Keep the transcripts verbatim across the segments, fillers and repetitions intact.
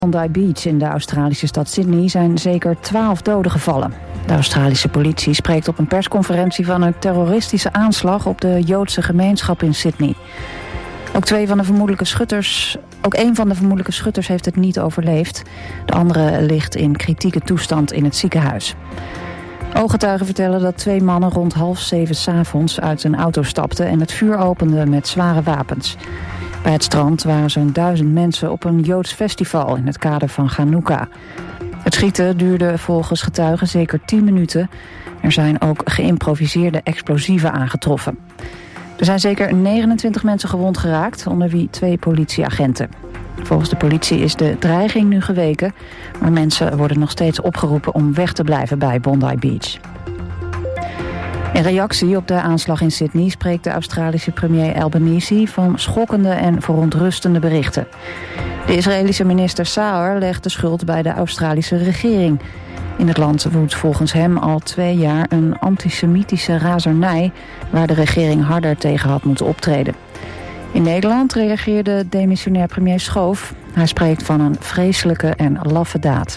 Bondi Beach in de Australische stad Sydney zijn zeker twaalf doden gevallen. De Australische politie spreekt op een persconferentie van een terroristische aanslag op de Joodse gemeenschap in Sydney. Ook twee van de vermoedelijke schutters, ook één van de vermoedelijke schutters heeft het niet overleefd. De andere ligt in kritieke toestand in het ziekenhuis. Ooggetuigen vertellen dat twee mannen rond half zeven 's avonds uit een auto stapten en het vuur openden met zware wapens. Bij het strand waren zo'n duizend mensen op een Joods festival in het kader van Chanukka. Het schieten duurde volgens getuigen zeker tien minuten. Er zijn ook geïmproviseerde explosieven aangetroffen. Er zijn zeker negenentwintig mensen gewond geraakt, onder wie twee politieagenten. Volgens de politie is de dreiging nu geweken, maar mensen worden nog steeds opgeroepen om weg te blijven bij Bondi Beach. In reactie op de aanslag in Sydney spreekt de Australische premier Albanese van schokkende en verontrustende berichten. De Israëlische minister Saar legt de schuld bij de Australische regering. In het land woedt volgens hem al twee jaar een antisemitische razernij waar de regering harder tegen had moeten optreden. In Nederland reageerde demissionair premier Schoof. Hij spreekt van een vreselijke en laffe daad.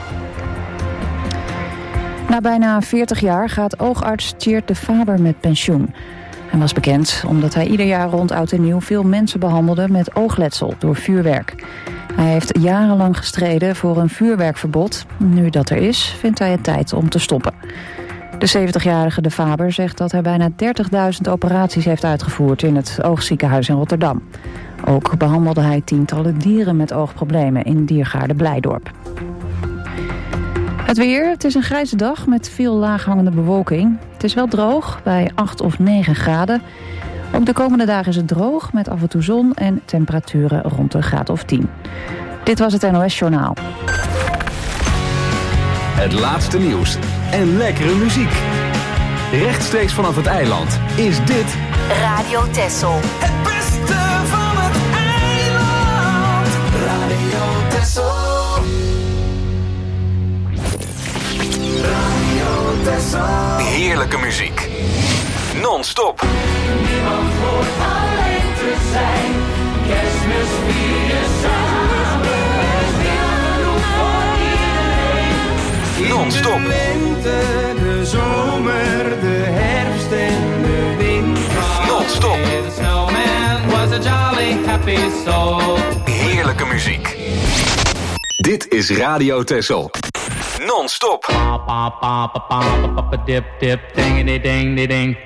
Na bijna veertig jaar gaat oogarts Tjeerd de Faber met pensioen. Hij was bekend omdat hij ieder jaar rond oud en nieuw veel mensen behandelde met oogletsel door vuurwerk. Hij heeft jarenlang gestreden voor een vuurwerkverbod. Nu dat er is, vindt hij het tijd om te stoppen. De zeventigjarige de Faber zegt dat hij bijna dertigduizend operaties heeft uitgevoerd in het oogziekenhuis in Rotterdam. Ook behandelde hij tientallen dieren met oogproblemen in Diergaarde Blijdorp. Het weer, het is een grijze dag met veel laaghangende bewolking. Het is wel droog, bij acht of negen graden. Ook de komende dagen is het droog, met af en toe zon en temperaturen rond een graad of tien. Dit was het N O S-journaal. Het laatste nieuws en lekkere muziek. Rechtstreeks vanaf het eiland is dit Radio Texel. Het beste van het eiland. Radio Texel. Radio Texel. heerlijke muziek. Non-stop. Niemand hoort alleen te zijn. Kerstmis vieren samen. Genoeg voor iedereen. Non-stop. De lente, de zomer, de herfst en de winter. Non-stop. The snowman was a jolly happy soul. Heerlijke muziek. Dit is Radio Texel. Non-stop. Pa pa pa pa pa pa pa dip dip dingity ding ding.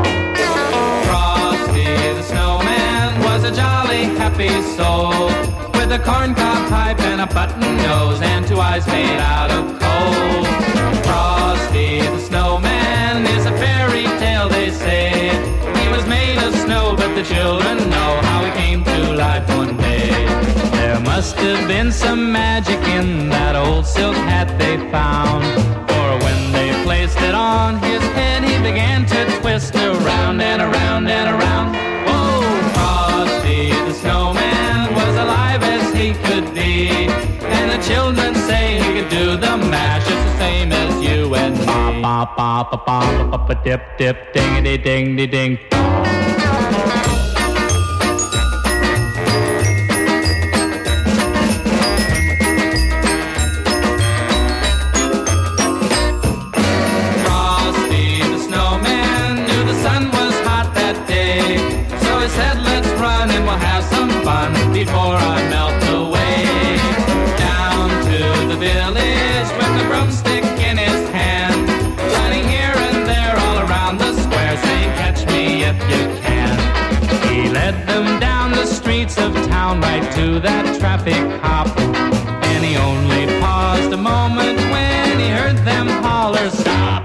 Frosty the snowman was a jolly happy soul with a corncob pipe and a button nose and two eyes made out of coal. Frosty the snowman is a fairy tale, they say. He was made of snow, but the children know how he came to life one day. There must have been some magic in that old silk hat they found, for when they placed it on his head, he began to twist around and around and around. Whoa, Frosty the snowman was alive as he could be, and the children say he could do the mash just the same as you and me. Ba ba ba ba ba ba dip dip dingity ding ding ding. Before I melt away, down to the village with a broomstick in his hand, running here and there all around the square, saying catch me if you can. He led them down the streets of town right to that traffic cop, and he only paused a moment when he heard them holler stop.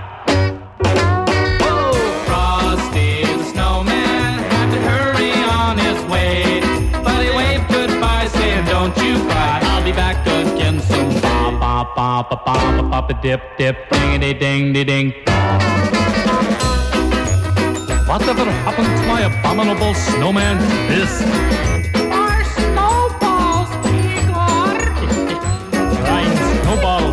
Ba ba ba ba ba ba dip dip dingity ding ding ding. Whatever happened to my abominable snowman? This. Our snowballs, Igor. Ryan Snowball.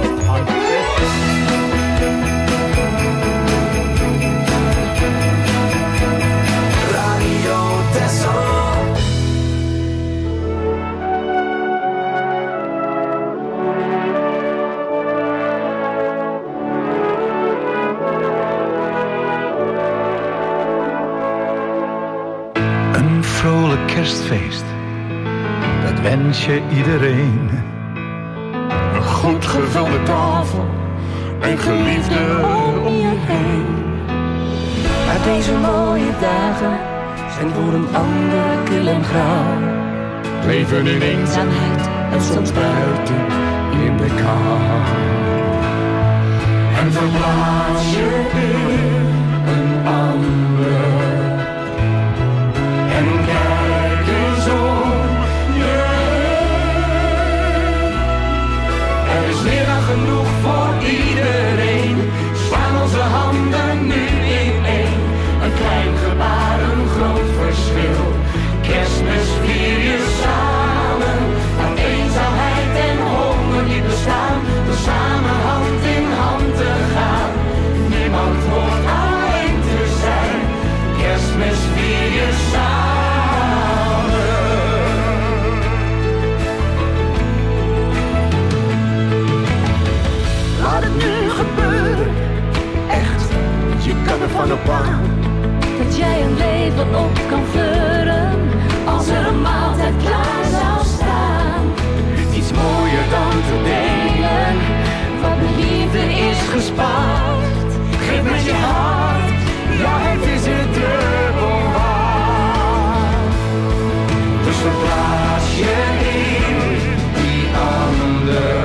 Radio Texel. kerstfeest, dat wens je iedereen. Een goed gevulde tafel en geliefden om je heen. Maar deze mooie dagen zijn voor een ander kil en grauw. Leven in eenzaamheid en soms buiten in de kou. En verplaats je in een ander. En kijk eens om je heen. Er is meer dan genoeg voor iedereen. Slaan onze handen nu in één. Een klein gebaar, een groot verschil. Kerstmis vier je samen. Laat eenzaamheid en honger niet bestaan. Door samen hand in hand te gaan. Niemand hoort alleen te zijn. Kerstmis vier je samen. Laat het nu gebeuren. Echt, je kan ervan op aan. Dat jij een leven op kan fleuren. Als er een maaltijd klaar zou staan. Niets mooier dan te delen. Wat liefde is gespaard. Geef met je hart, ja het is het dubbel waard. Dus verplaats je in die ander.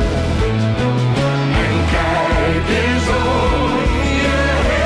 En kijk eens om je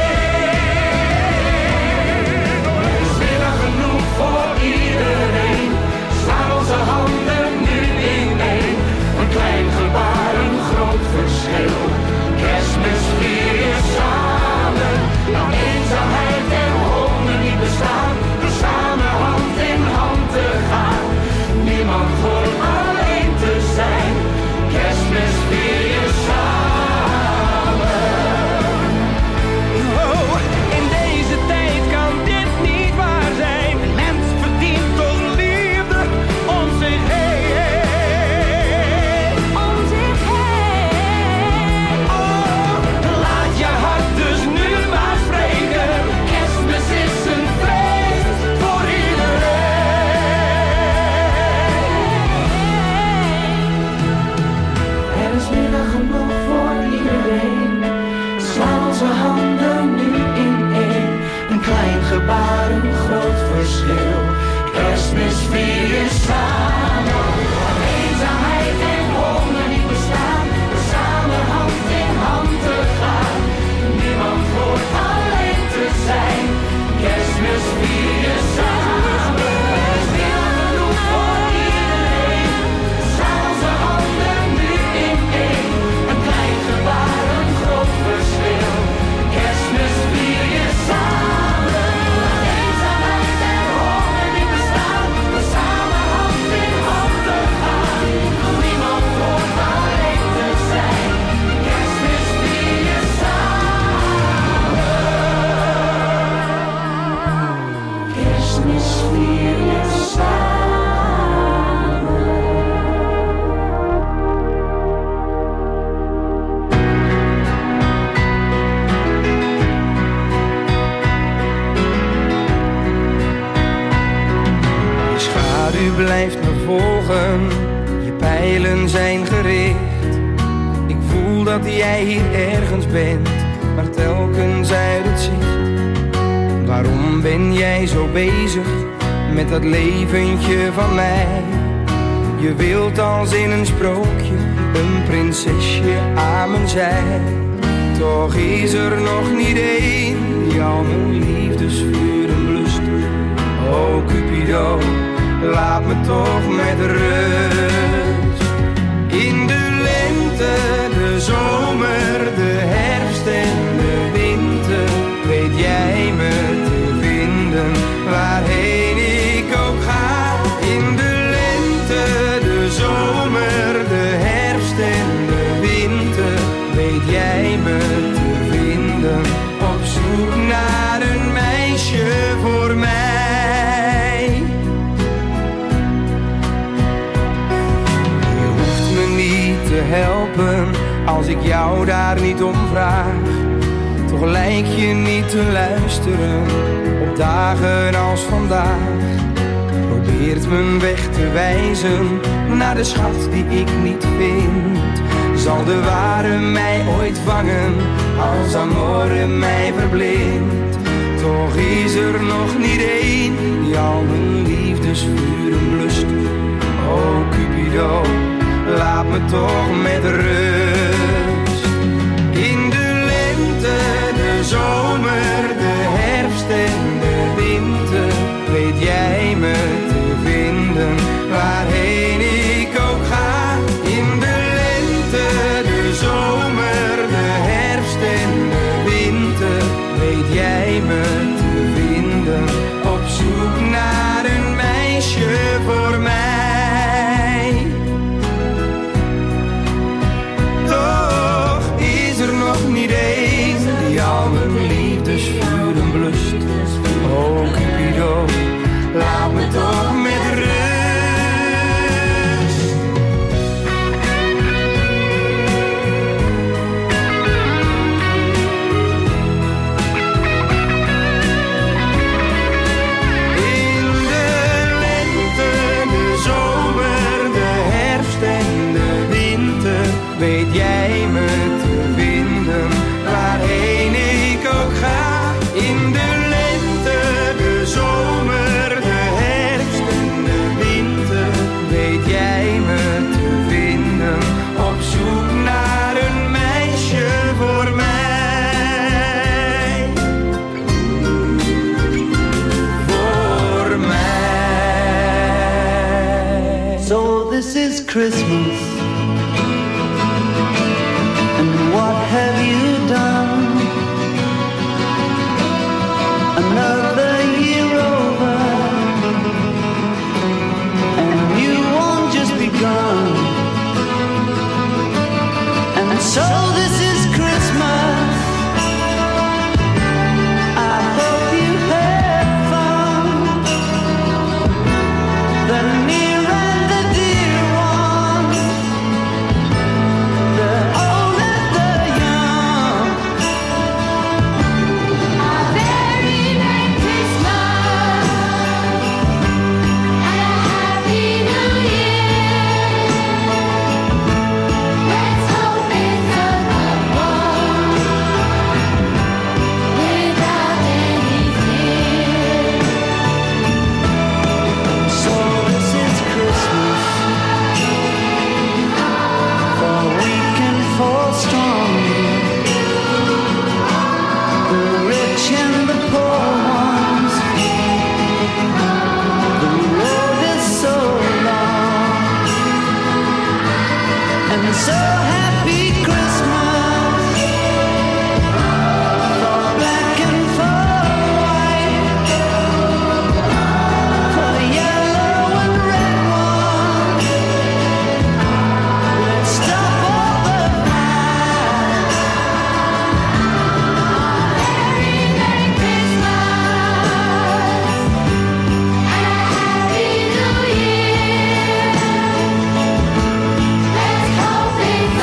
heen. Er is meer dan genoeg voor iedereen. Slaan onze handen nu in één. Een klein gebaar, een groot verschil. Kerstmis vier je samen. Laat eenzaamheid en honger niet bestaan. Door samen hand in hand te gaan. Niemand hoort alleen te zijn. Kerstmis vier je samen. Oh, in deze tijd kan dit niet waar zijn. Een mens verdient toch liefde om zich heen. Om zich heen. Oh, laat je hart dus nu maar spreken. Kerstmis is een feest voor iedereen. Er is meer dan genoeg voor iedereen. Slaan onze handen nu in één. Een klein gebaar, een groot verschil. Kerstmis vier je samen. Laat eenzaamheid en honger niet bestaan. Door samen hand in hand te gaan. Niemand hoort alleen te zijn. Kerstmis vier je samen. Er is meer dan genoeg voor iedereen. Slaan onze handen nu in één. Een klein gebaar, een groot verschil. Kerstmis vier je samen. Laat eenzaamheid en honger niet bestaan. Door samen hand in hand te gaan. Niemand hoort alleen te zijn. Kerstmis vier je samen. Kerstmis vier je samen. Je schaduw blijft me volgen, je pijlen zijn gericht. Ik voel dat jij hier ergens bent, maar telkens uit het zicht. Waarom ben jij zo bezig met dat leventje van mij? Je wilt als in een sprookje een prinsesje aan mijn zij. Toch is er nog niet één die al mijn liefdesvuren blust. Oh Cupido, laat me toch met rust. In de lente, de zomer, de herfst en de winter weet jij me te vinden, waarheen ik ook ga. In de lente, de zomer, de herfst en de winter weet jij me te vinden, op zoek naar een meisje voor mij. Je hoeft me niet te helpen als ik jou daar niet om vraag. Toch lijk je niet te luisteren op dagen als vandaag. probeert mijn weg te wijzen naar de schat die ik niet vind. Zal de ware mij ooit vangen als amore mij verblindt? Toch is er nog niet één die al mijn liefdesvuren blust. Oh Cupido, laat me toch met rust. In de lente, de zomer, de herfst en de winter weet jij me te vinden, waarheen ik ook ga. In de lente, de zomer, de herfst en de winter weet jij me te vinden, op zoek naar een meisje voor mij. Toch is er nog niet één die al mijn liefdesvuren blust. Oh Cupido, laat me toch met rust. In de lente, de zomer, de herfst en de winter weet jij me te vinden, waarheen ik ook ga. In de lente, de zomer, de herfst en de winter weet jij me te vinden, op zoek naar een meisje voor mij. Voor mij. So this is Christmas, and what have you done? Another year over, and you won't just begun. And so this is Christmas. I hope you had fun. The near and the dear ones, the old and the young. A very Merry Christmas and a Happy New Year. Let's hope it's a good one without any fear. So this is Christmas, for weak and for strong, the rich and the poor ones. The road is so long, and so happy Christmas for black and for white, for yellow and red ones. Let's stop all the fight. Very Merry Christmas and a Happy New Year. Let's hope it's a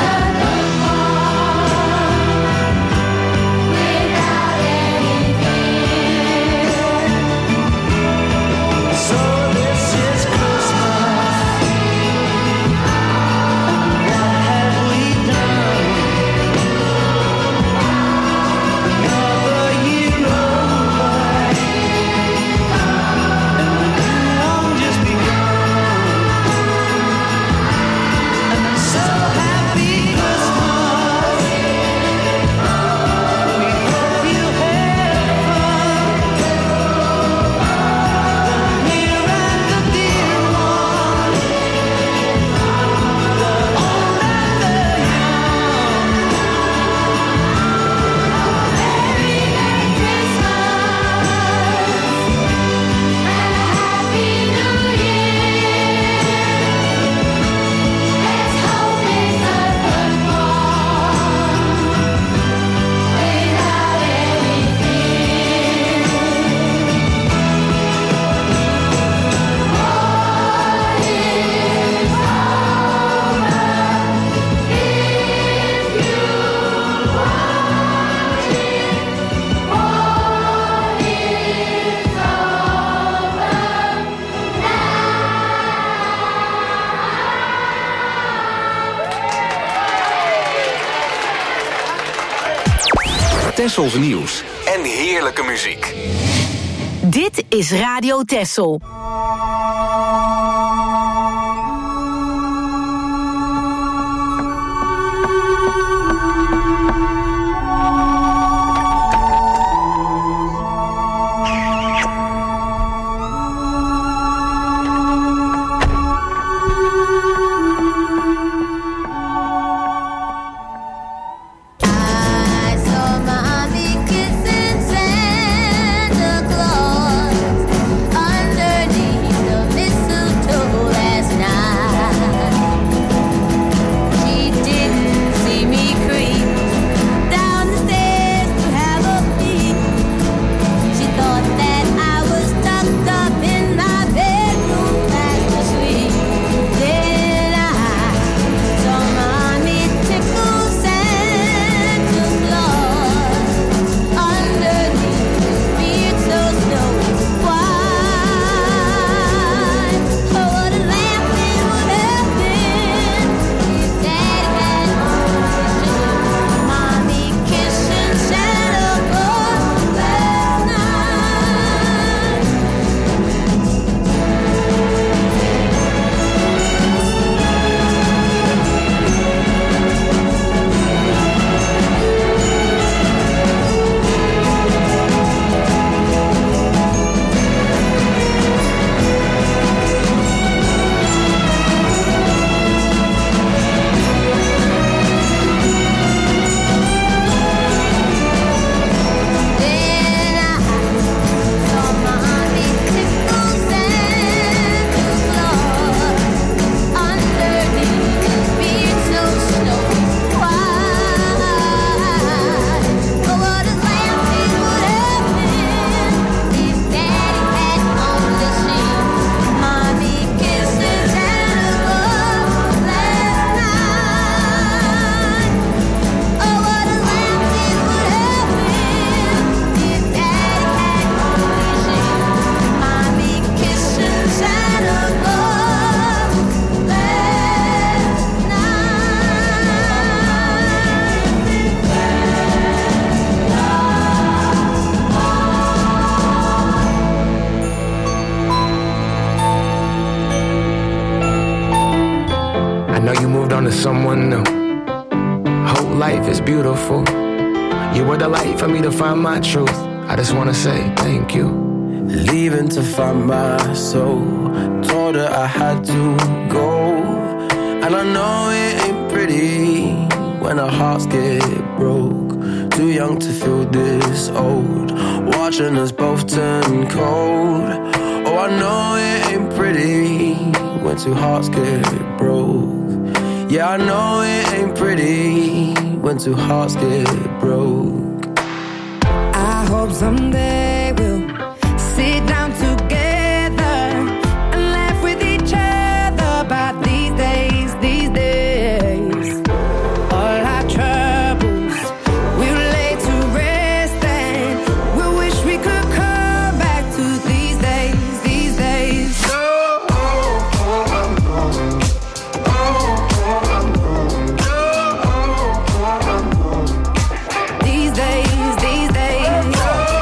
Tessels nieuws en heerlijke muziek. Dit is Radio Tessel. Someone new. Whole life is beautiful. You were the light for me to find my truth. I just wanna say thank you. Leaving to find my soul. Told her I had to go. And I know it ain't pretty when our hearts get broke. Too young to feel this old. Watching us both turn cold. Oh, I know it ain't pretty when two hearts get broke. Yeah, I know it ain't pretty when two hearts get broke. I hope someday we'll sit down together and laugh with each other about these days, these days. All our troubles we'll lay to rest and we'll wish we could come back to these days, these days. Oh, oh, oh, I'm gone. These days, these days.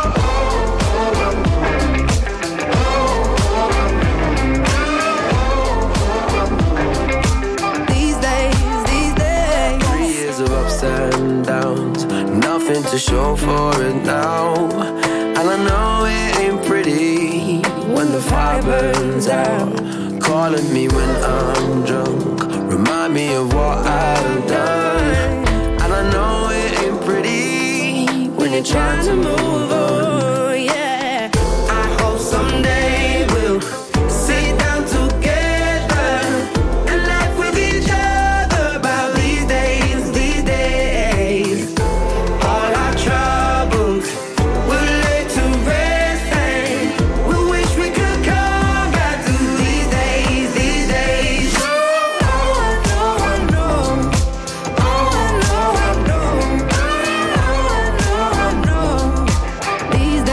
These days, these days. Three years of ups and downs, nothing to show for it now. And I know it ain't pretty when the fire burns out. Calling me when I'm drunk, remind me of what I've done. And I know it ain't pretty when you're trying to move on. Yeah, I hope someday we'll sit down together and laugh with each other about these days, these days. All our troubles we'll lay to rest and we'll wish we could come back to these days, these days. Oh, I know, I know. Oh, I know, I know. Oh, I know, I know. These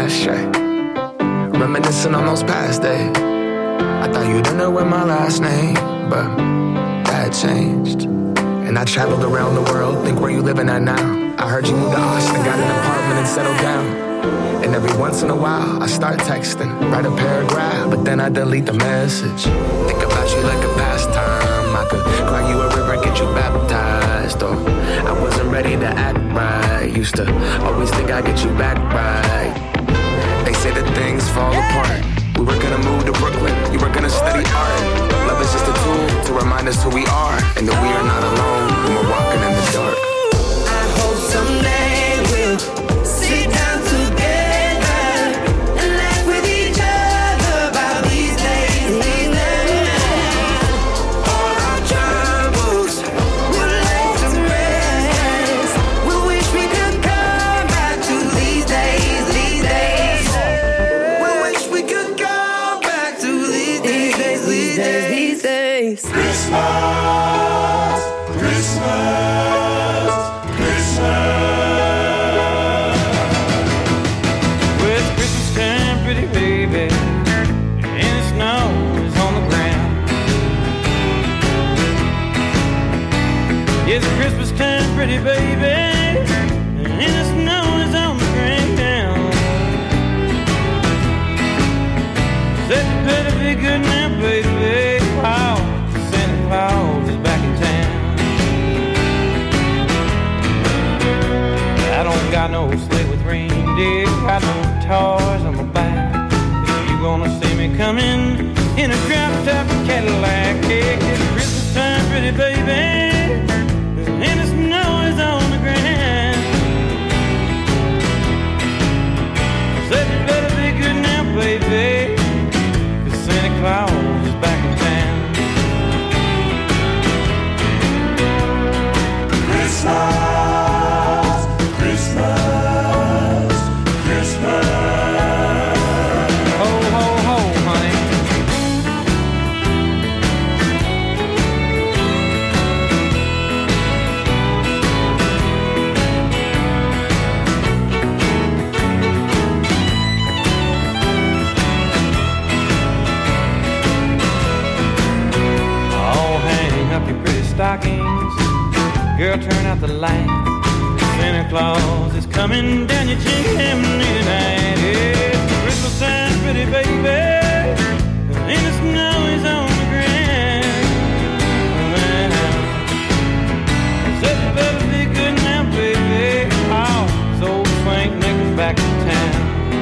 ashtray, reminiscing on those past days. I thought you didn't know my last name, but that changed. And I traveled around the world, think where you living at now. I heard you moved to Austin, got an apartment and settled down. And every once in a while, I start texting, write a paragraph, but then I delete the message. Think about you like a pastime. I could cry you a river, get you baptized. Or I wasn't ready to act right. Used to always think I'd get you back right. They say that things fall apart. We were gonna move to Brooklyn, you were gonna study art. Love is just a tool to remind us who we are, and that we are not alone when we're walking in the dark. I hope someday we'll sit down together and laugh with each other about these days, these days. All our troubles will lay to rest. We wish we could come back to these days, these days. We wish we could come back to these days, these days, these days. Christmas, Christmas, Christmas. Well, it's Christmas time, pretty baby, and the snow is on the ground. It's Christmas time, pretty baby, and the snow is on the ground. Said you better be good now, baby. Wow, Santa Claus is back in town. I don't got no sleigh with reindeer, got no toys on my back. You gonna see me coming in a drop-top Cadillac. Yeah, it's Christmas time, pretty baby, and the snow is on the ground. Said you better be good now, baby, 'cause Santa Claus is back in town. Christmas, Christmas, Christmas. Ho, ho, ho, honey. Oh, hang up your pretty stockings. Girl, turn out the lights. Santa Claus is coming down your chimney tonight. It's Christmas time, pretty baby, and the snow is on the ground. Said you better be good now, baby. Oh, so Frank Nichols back in town.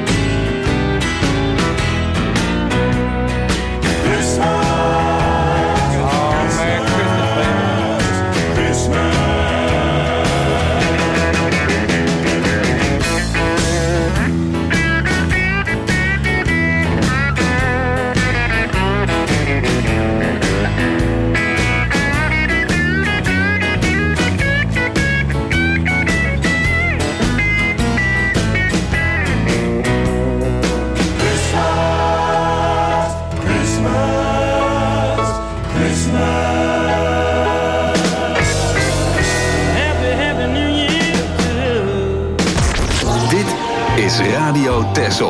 Christmas, Oh, Merry Christmas, baby. Christmas. Christmas, Christmas. Happy, happy New Year too. Dit is Radio Texel.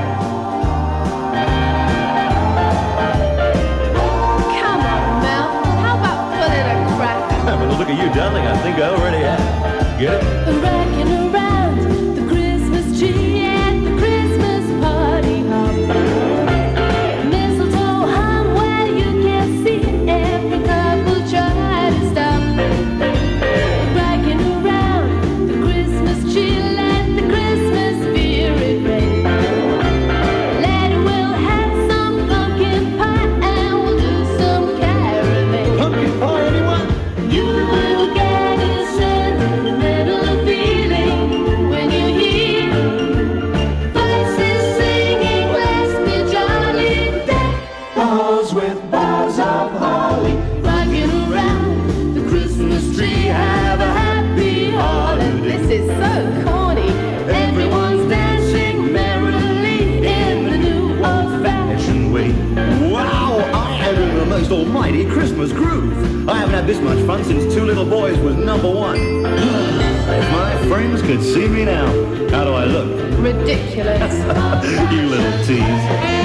Come on, Mel. How about pulling a cracker? Well, look at you, darling. I think I already have. Get it? Rocking around the Christmas tree at the Christmas party hop. Mistletoe hung where you can see every couple try to stop. Rocking around the Christmas tree, let the Christmas spirit reign. Later we'll have some pumpkin pie and we'll do some caroling. Pumpkin pie, anyone? You will get a sentimental feeling when you hear voices singing, let's be jolly. Deck balls with boughs of holly, rocking around the Christmas tree. Have a happy holiday. This is so corny. Everyone's dancing merrily in the new old-fashioned Way. Wow, I am in the most almighty Christmas groove. I haven't had this much fun since Two Little Boys was number one. If my friends could see me now. How do I look? Ridiculous. You little tease.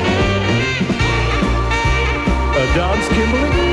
A dance, Kimberly?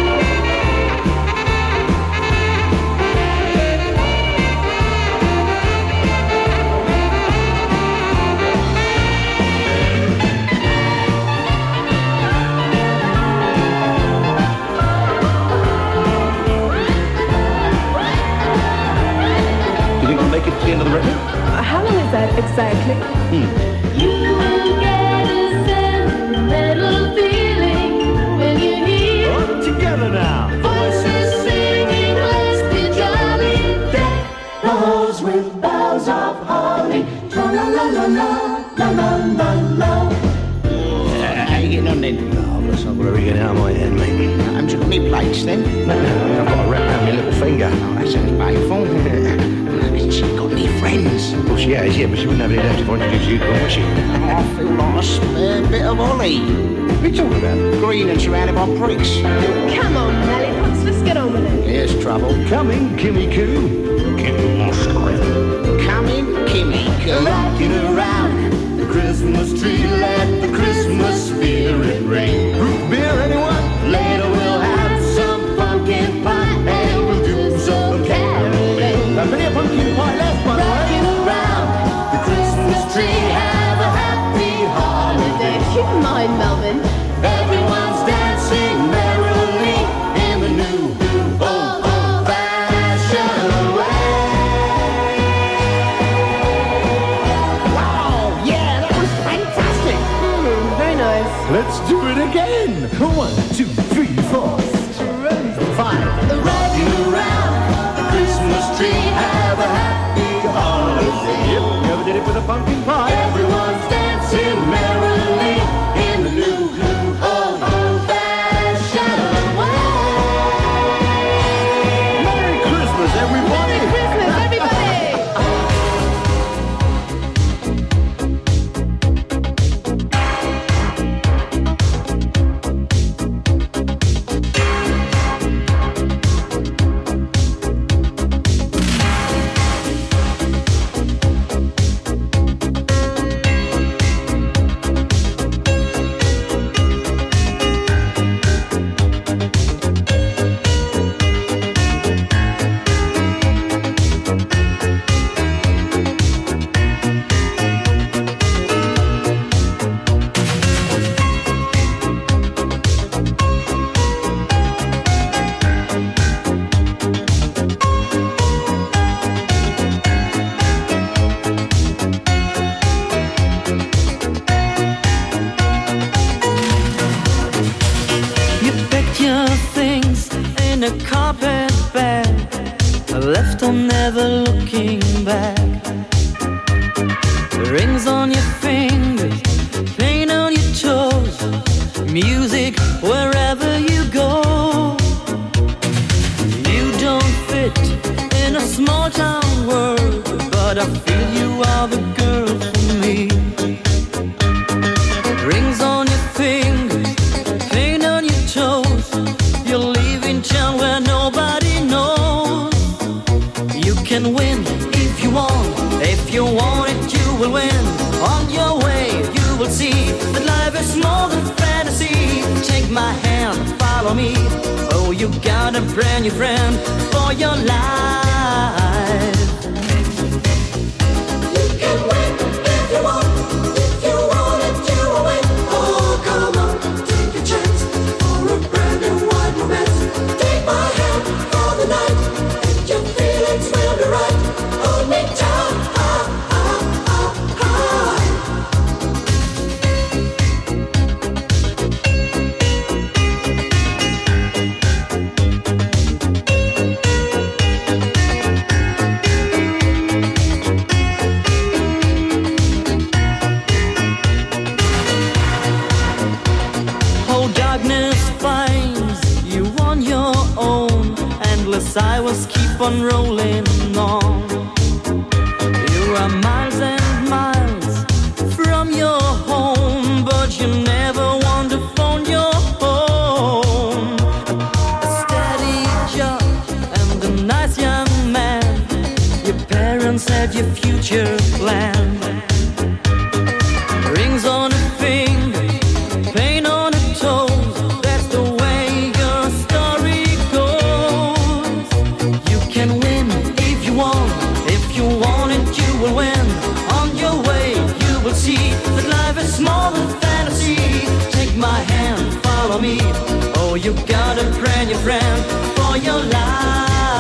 Make it to the end of the record? Uh, how long is that exactly? Hmm. You will get a sentimental feeling when you hear Oh, together now. voices singing, let's be jolly. Deck the halls with boughs of holly. La la la la la, la la la la. Uh, how you getting on then? Oh, listen, I've got everything out of my head, mate. Haven't you got any plates then? No, no, I've got a wrap around my little finger. Oh, that sounds painful. Has she got any friends? Well, she has, yeah, but she wouldn't have any left if I introduced you to her, would she? Oh, I feel like a spare bit of Ollie. What are you talking about? Green and surrounded by pricks. Come on, Lollipops, let's get on with it. Here's trouble. Coming, Kimmy Coo. Kimmy Moscow. Coming, Kimmy, come Rocking around the Christmas tree, let the Christmas spirit ring. Root beer, anyone? Later we'll have some pumpkin pie and we'll do some caroling. Now, plenty of pumpkin pie left, by the way. Rocking around the Christmas tree, have a happy holiday. Keep in mind, Melvin. Everyone's dancing merrily in the new old old-fashioned way. Wow, yeah, that was fantastic. Mm, very nice. Let's do it again. One, two, three, four. Five. Rocking around the Christmas tree, have a happy holiday. Yep, never did it with a pumpkin pie. Everyone's dancing merrily in the new old old-fashioned way. Merry Christmas, everybody. Merry Christmas, everybody! You packed your things in a carpet bag, left on never looking back. Rings on your fingers, paint on your toes, music wherever you go. You don't fit in a small town world, but I feel you are the girl for me. Rings on your fingers, paint on your toes, you're leaving town where nobody knows. You can win if you want, if you want it you will win. On your way you will see that life is more than fantasy. Take my hand, follow me, oh you got a brand new friend for your life. You can win if you want, if you want it you will win. Oh come on, take a chance for a brand new wide romance. Take my hand for the night, and your feelings will be right. Hold me tight, ah, ah, ah, ah. Oh, darkness finds you on your own. Endless hours keep on rolling on. You are miles and miles from your home, but you never want to phone your home. A steady job and a nice young man. Your parents said your future plan. Rings on a finger, pain on a toe. That's the way your story goes. You can win if you want. If you want it, you will win. On your way, you will see that life is more than fantasy. Take my hand, follow me. Oh, you gotta pray your friend for your life.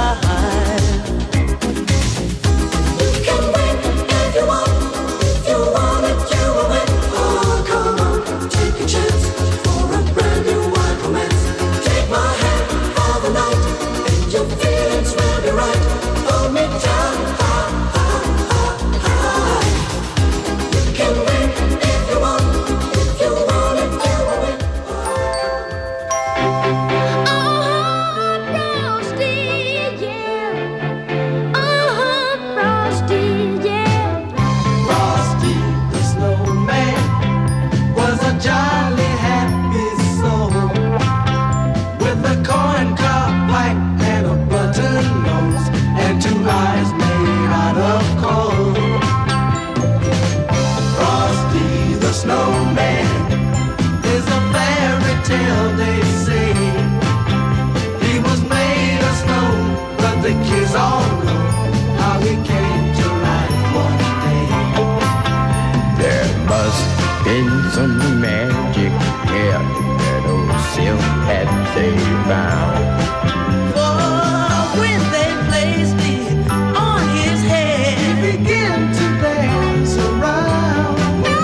Some magic hair that old silk hat they found. Oh, when they placed it on his head, he began to dance around.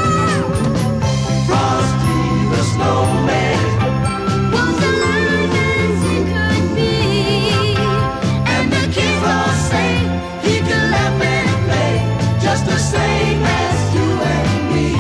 Frosty the snowman was alive as he could be, and the kids all say he could laugh and play just the same as you and me.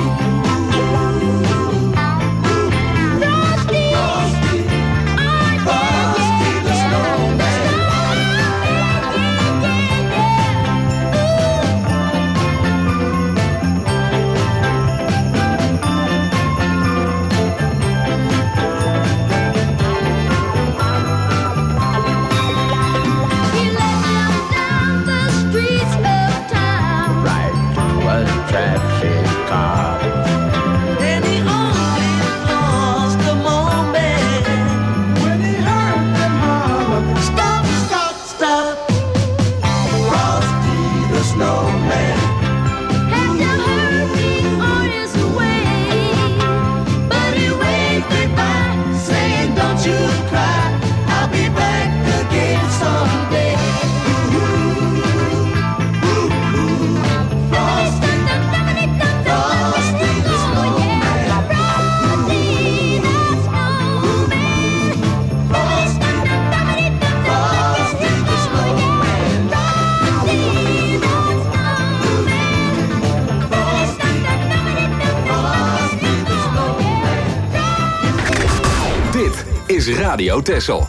Radio Texel.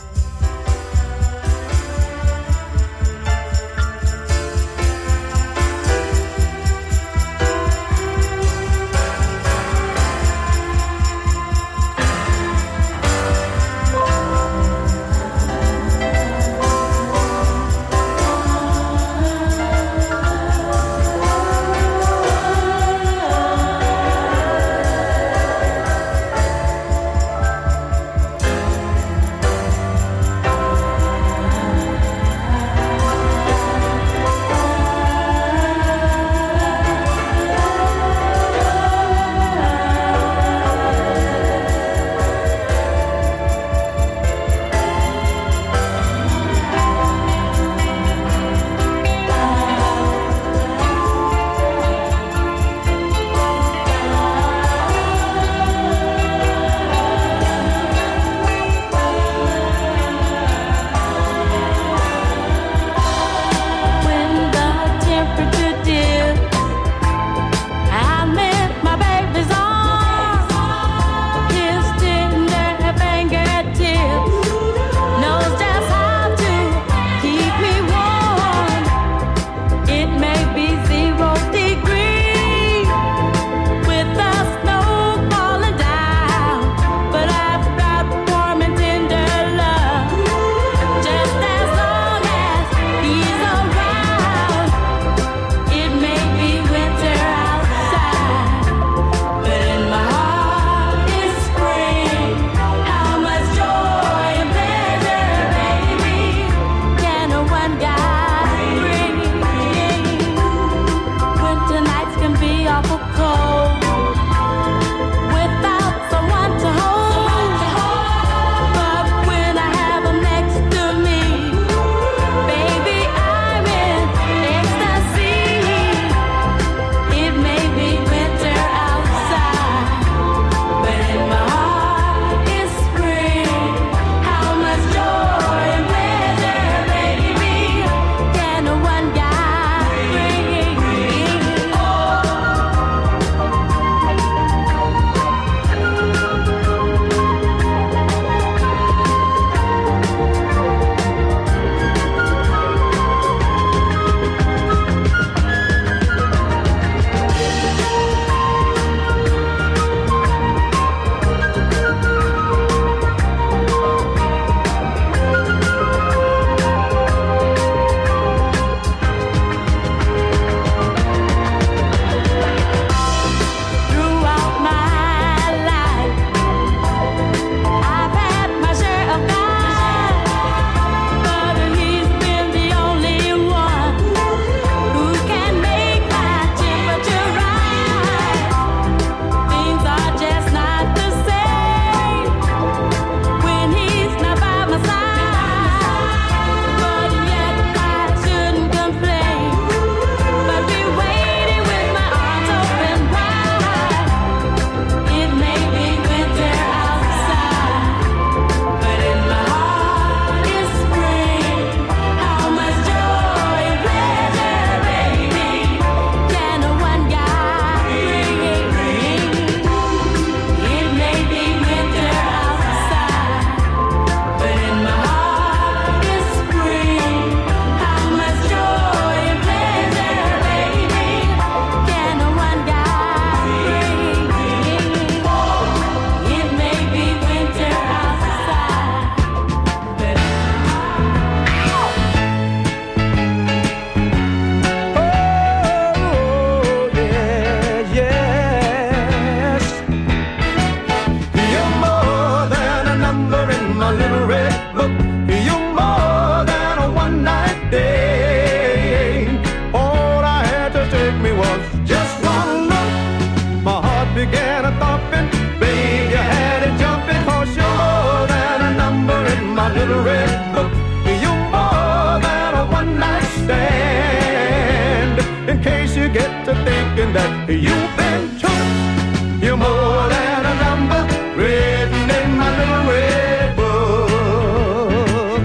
you've been took. You're more than a number written in my little red book.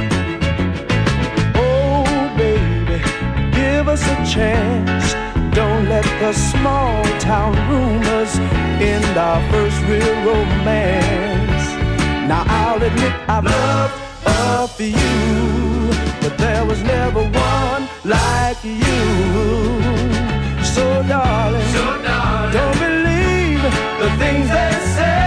Oh, baby, give us a chance. Don't let the small town rumors end our first real romance. Now I'll admit I've loved a few, but there was never one like you. So darling, so darling, don't believe the things they say.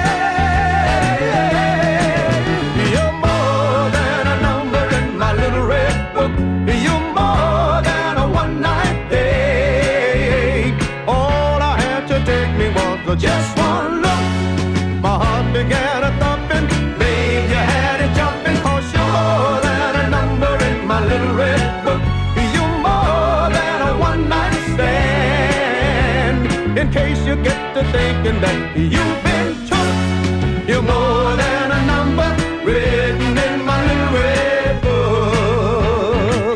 You're more than a number in my little red book. You're more than a one-night date. All I had to take me was just one look. My heart began a thumping. Babe, you had it jumping. 'Cause you're more than a number in my little red book. You're more than a one-night stand. In case you get to thinking that you've been took, you're more than a number written in my little red book.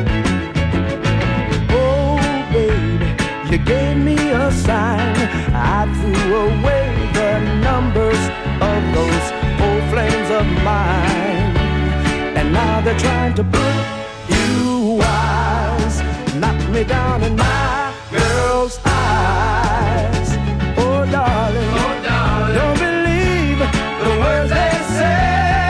Oh, baby, you gave me a sign. I threw away the numbers of those old flames of mine, and now they're trying to put you wise, knock me down in my girl's eyes. Oh darling, oh darling, don't believe the words they say.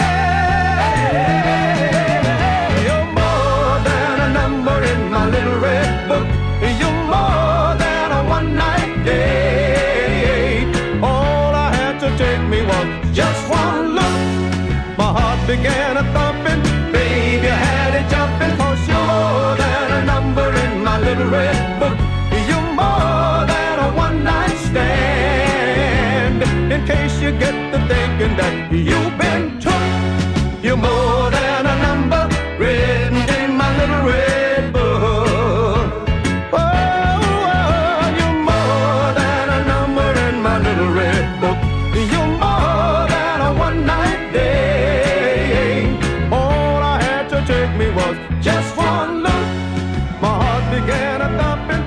You're more than a number in my little red book. You're more than a one-night date. All I had to take me was just one look. My heart began a thumping. Baby, you had it jumping. 'Cause you're more than a number in my little red book. You're more than a one-night stand. In case you get to thinking that you've been took, you're more than a number written in my little red book. Oh, oh, you're more than a number in my little red book. You're more than a one-night day. All I had to take me was just one look. My heart began a thumping.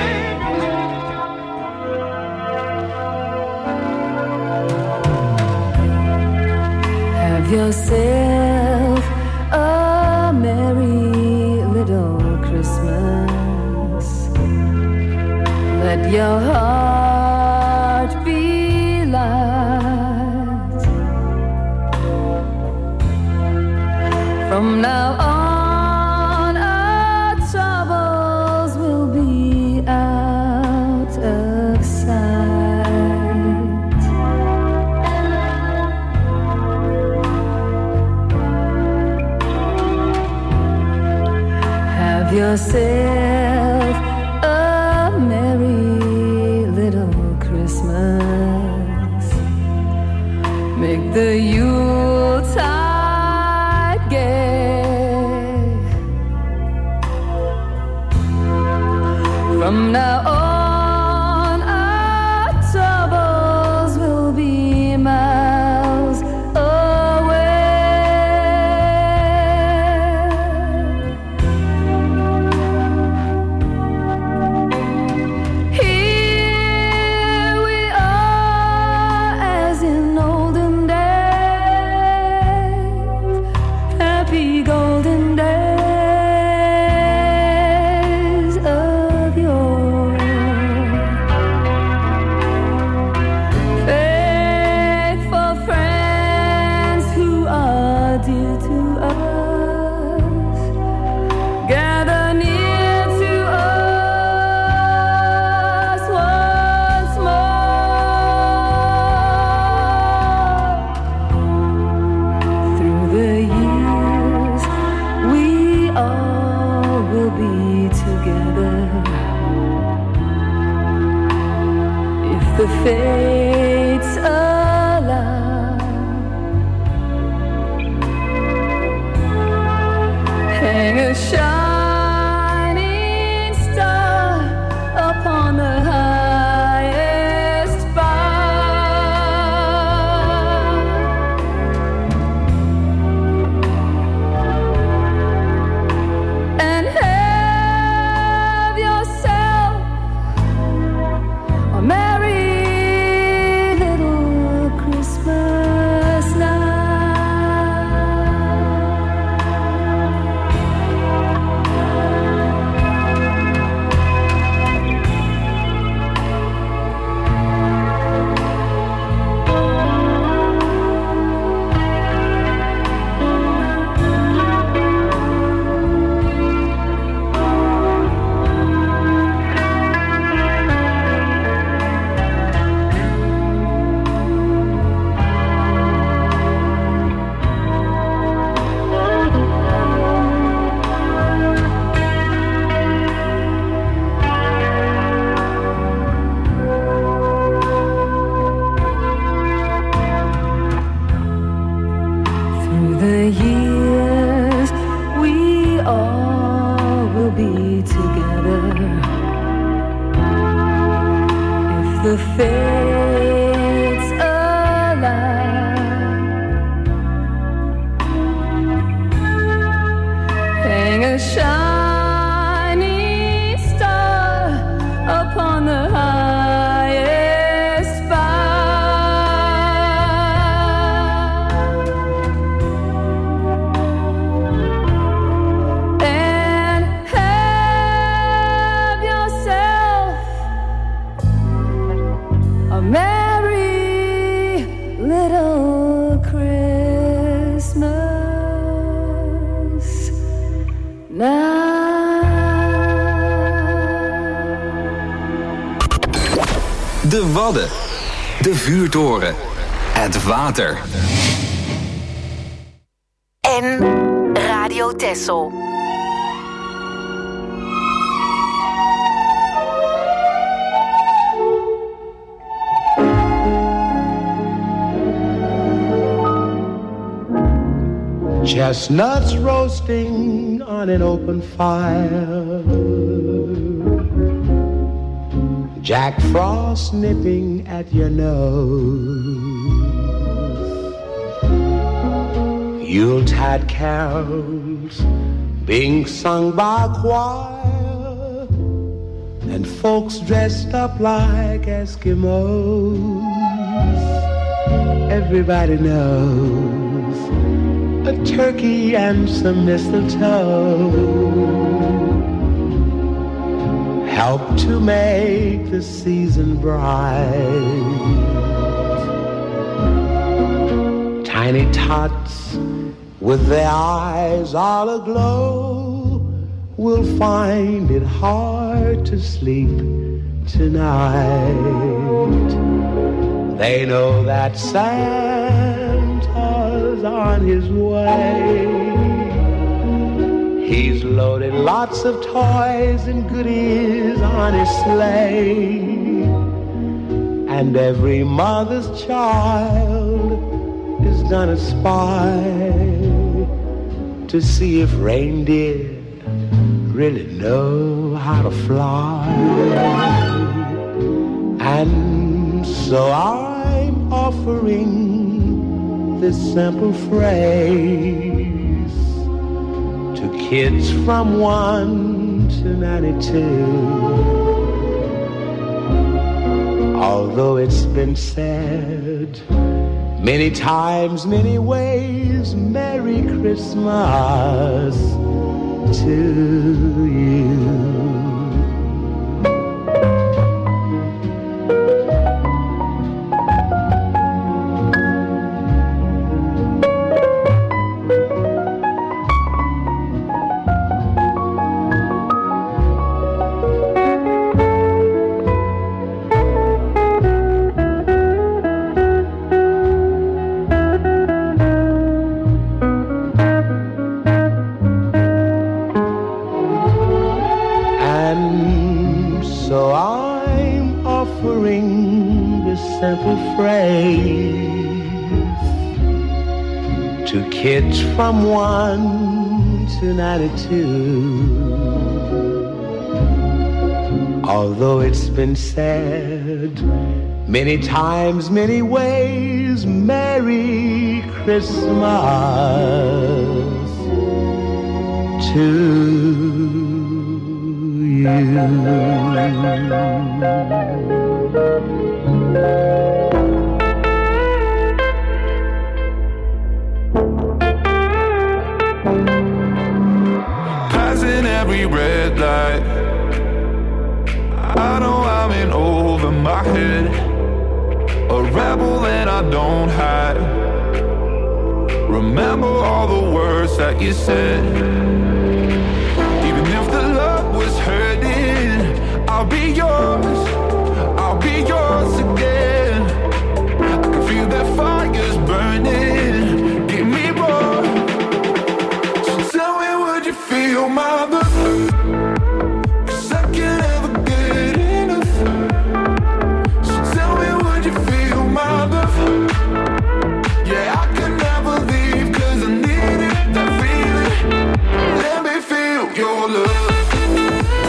Have yourself a merry little Christmas. Let your heart be light. From now on, our troubles will be out of sight. Have yourself a merry little Christmas. Make the Yuletide gay. From now on, our troubles will be miles Here we are as in olden days, happy golden days of yore. Faithful friends who are dear to us, gather near to us once more. Through the years, we all will be together if the fates allow. Hang a shining star upon the highest bough. And have yourself together. If the fates allow, hang a shining star upon the highest bough, and have yourself a merry little Christmas now. De Wadden. De vuurtoren. Het water. En Radio Texel. Chestnuts roasting on an open fire, Jack Frost nipping at your nose, Yuletide carols being sung by a choir, and folks dressed up like Eskimos. Everybody knows a turkey and some mistletoe help to make the season bright. Tiny tots with their eyes all aglow will find it hard to sleep tonight. They know that Santa's on his way. He's loaded lots of toys and goodies on his sleigh, and every mother's child is gonna spy to see if reindeer really know how to fly. And so I'm offering this simple phrase to kids from one to ninety-two. Although it's been said many times, many ways, Merry Christmas to you. Kids from one to ninety-two. Although it's been said many times, many ways, Merry Christmas to you. Every red light, I know I'm in over my head, a rebel and I don't hide. Remember all the words that you said. Even if the love was hurting, I'll be yours, I'll be yours again. I can feel that fire's burning, give me more. So tell me, would you feel my love? Your love.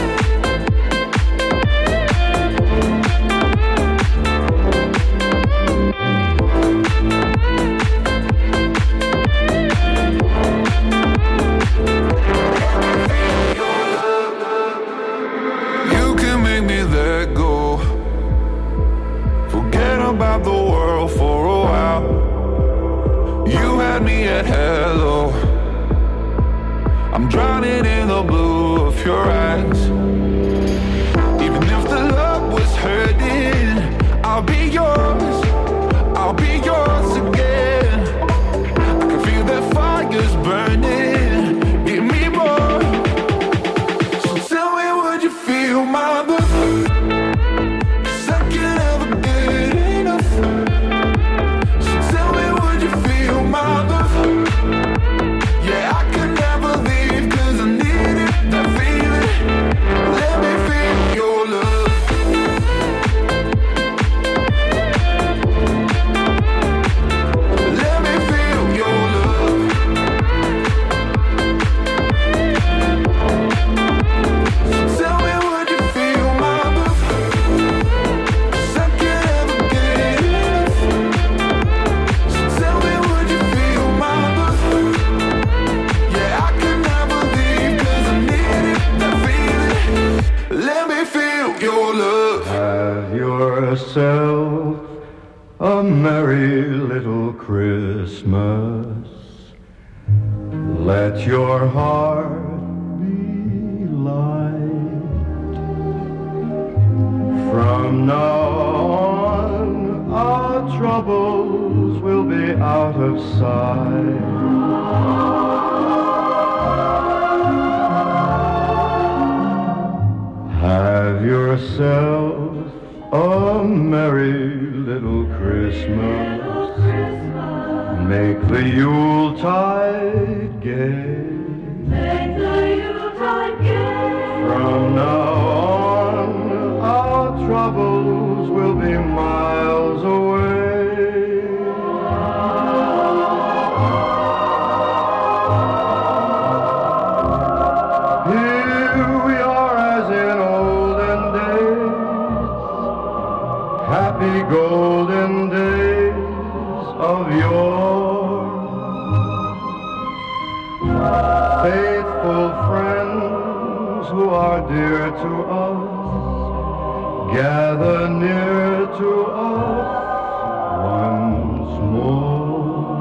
about the world for a while. You had me at hello. I'm drowning in the blue of your eyes. Even if the love was hurting, I'll be yours, I'll be yours again. I can feel that fire's burning, give me more. So tell me, would you feel my love? 'Cause I can never get enough. So tell me, would you feel my love? Yeah, I can never leave 'cause I need it, that feeling. Let me feel your love. Let me feel your love. So tell me, would you feel my love? 'Cause I can never get enough. So tell me, would you feel my love? Yeah, I can never leave 'cause I need it, that feeling. Let me feel your love. Have yourself a merry little Christmas. Let your heart be light. From now on, our troubles will be out of sight. Have yourself a merry little Christmas. Make the Yuletide gay. Make the Yuletide gay. From now on, our troubles will be miles away. Here we are as in olden days, happy golden days of yore. Faithful friends who are dear to us, gather near to us once more.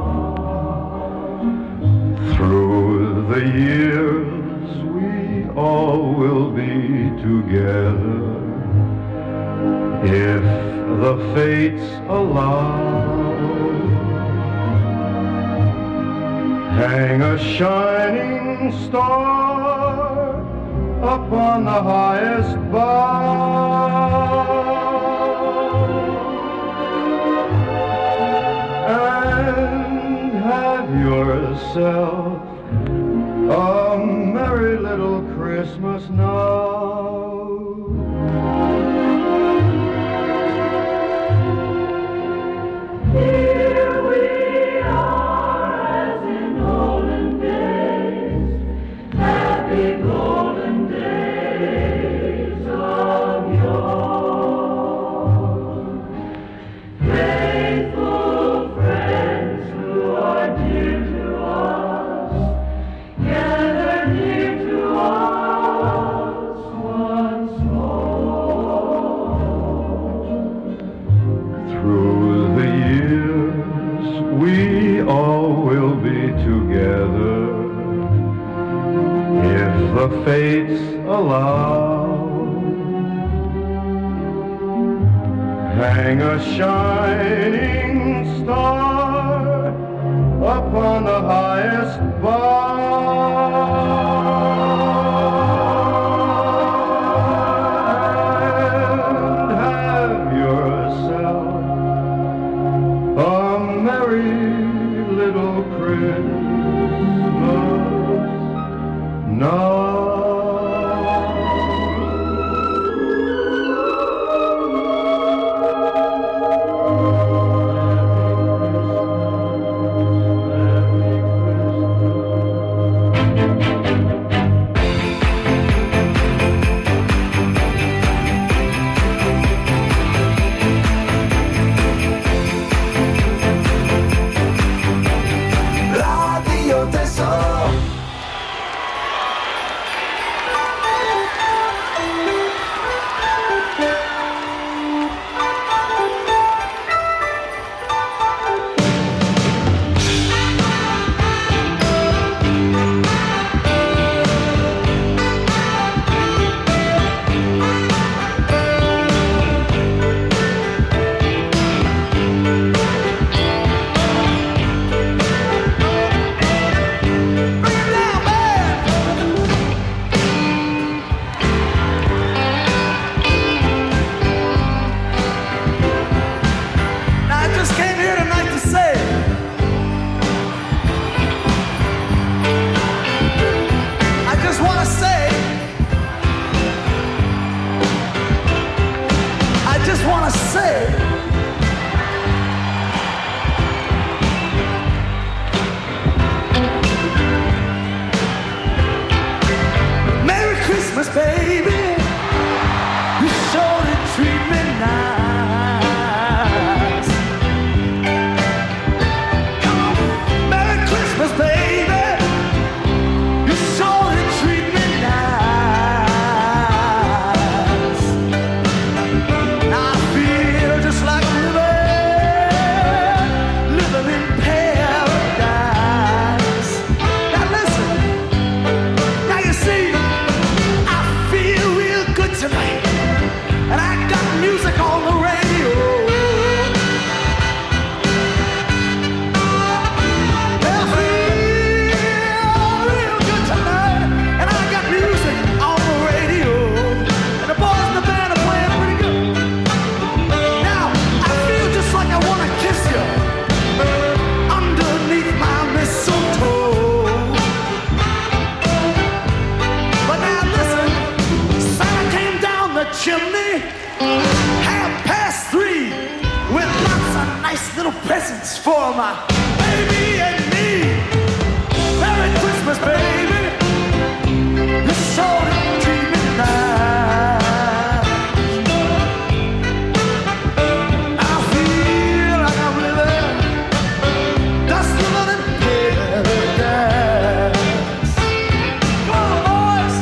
Through the years we all will be together, if the fates allow. Hang a shining star upon the highest bough, and have yourself a merry little Christmas now. Here we are as in olden days, happy golden days of yore. Faithful friends who are dear to us, gather near to us once more. Through the years we all will be together, if the fates allow. Hang a shining star upon the highest bough, and have yourself a merry little Christmas now. Merry Christmas, baby. You surely treat me nice. Come on, Merry Christmas, baby. You surely treat me nice. I feel just like living, living in paradise. Now listen, now you see, I feel real good tonight. And I got music on the radio. I feel real good tonight. And I got music on the radio. And the boys in the band are playing pretty good. Now, I feel just like I want to kiss you underneath my mistletoe. But now listen, Santa came down the chimney half past three with lots of nice little presents for my baby and me. Merry Christmas, baby. You sure did treat me nice. I feel like I'm living, just living in paradise. Come on, boys.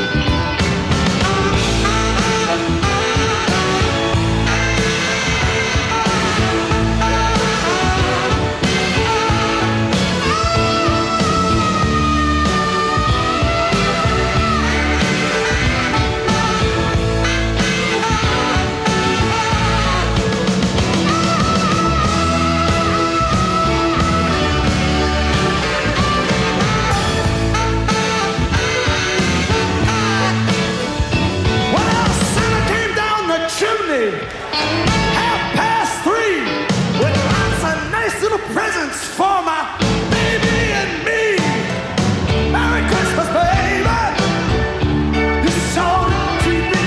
Well, Santa came down the chimney half past three with lots of nice little presents for my baby and me. Merry Christmas, baby. You sure treat me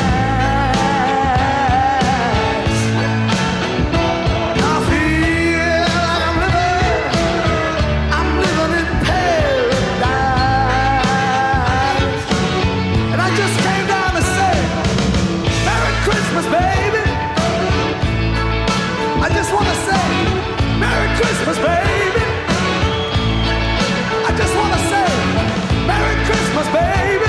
nice. I feel like I'm living, I'm living in paradise. And I just came down to say, Merry Christmas, baby. I just want to say, Merry Christmas, baby. I just want to say, Merry Christmas, baby.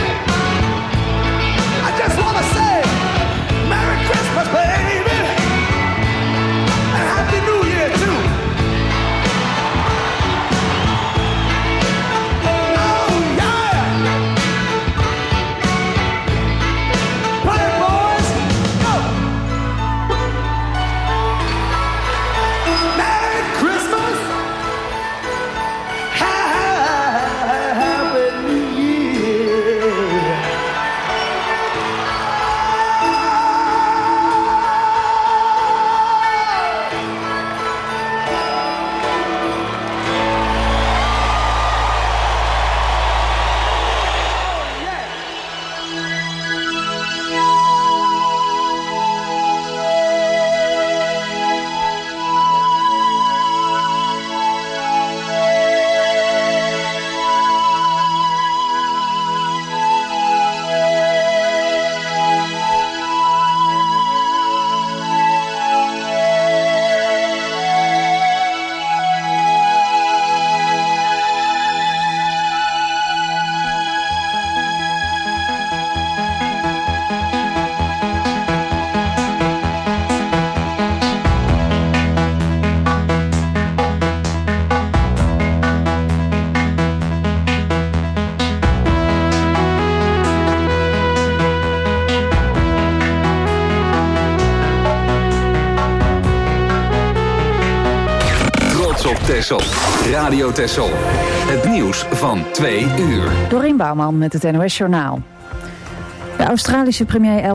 I just want to say, Merry Christmas, baby. And Happy New Year, too. Oh, yeah. Play it, boys. Go. Merry Christmas. Happy New Year. Texel. Radio Texel. Het nieuws van twee uur. Dorien Bouwman met het N O S Journaal. De Australische premier